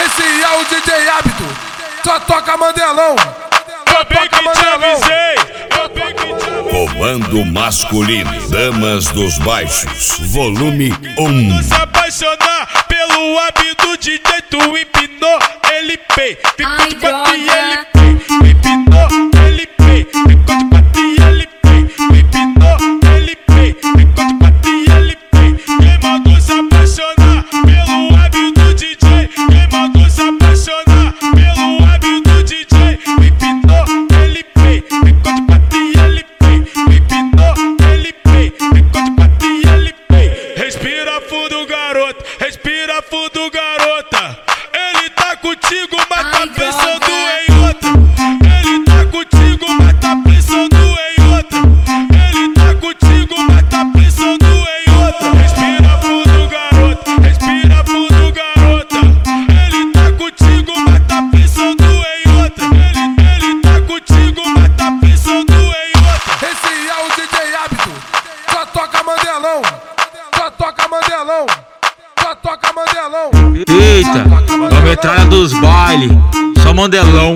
Esse é o DJ Hábito, só toca Mandelão. Eu bem que te avisei, eu bem que te avisei. Comando masculino, damas dos baixos, volume 1. Se apaixonar pelo hábito DJ, tu empinou, ele pei. Ficou de quatro e ele pei. Empinou, ele pei. Ficou de quatro e ele pei. Empinou, ele pei. Ficou de quatro e ele pei. Quem mandou se apaixonar pelo hábito DJ? Quem mandou se apaixonar pelo hábito DJ? Empinou, ele pei. Ficou de quatro e ele pei. Empinou, ele pei. Ficou de quatro e ele pei. Respira fundo, garoto. Respira fundo, garota. Ele tá contigo, mas tá pensando em outra. Ele tá contigo, mas tá pensando em outra. Ele tá contigo, mas tá pensando em outra. Respira fundo, garota. Respira fundo, garota. Ele tá contigo, mas tá pensando em outra. Ele tá contigo, mas tá pensando em outra. Esse é o DJ Hábito, só toca Mandelão. Só toca Mandelão. Só toca Mandelão. Eita, a metralha dos baile, só Mandelão.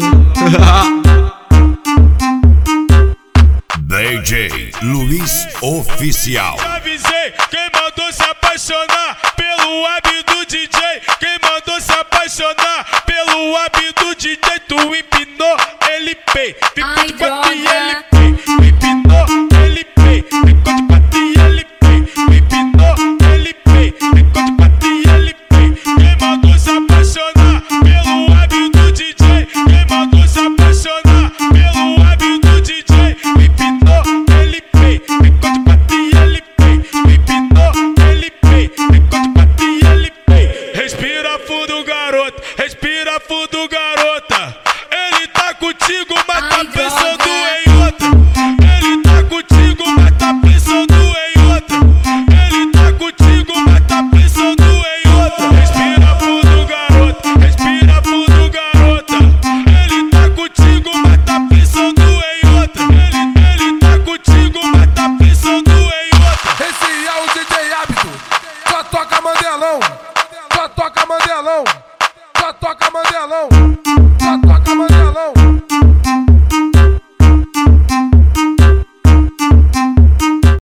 DJ Luiz Oficial. Te avisei, quem mandou se apaixonar pelo hábito DJ? Quem mandou se apaixonar pelo hábito DJ? Tu empinou, ele pei. Ficou de quatro e ele pei. Empinou, ele pei. Ficou de quatro e ele pei. Empinou, ele pei. Ficou de quatro e ele pei. Quem mandou se apaixonar pelo hábito DJ? Quem mandou se apaixonar pelo hábito DJ? Empinou, ele pei. Ficou de quatro e ele pei. Empinou, ele pei. Ficou de quatro e ele pei. Respira fundo, garoto. Respira fundo, garota. Ele tá contigo, mas tá pensando em outra. Ele tá contigo, mas tá pensando em outra. Ele tá contigo, mas tá pensando em outra. Respira fundo, garoto. Respira fundo, garota. Ele tá contigo, mas tá pensando em outra. Ele tá contigo, mas tá pensando em outra. Esse é o DJ Hábito, só toca Mandelão. Só toca Mandelão. Só toca Mandelão.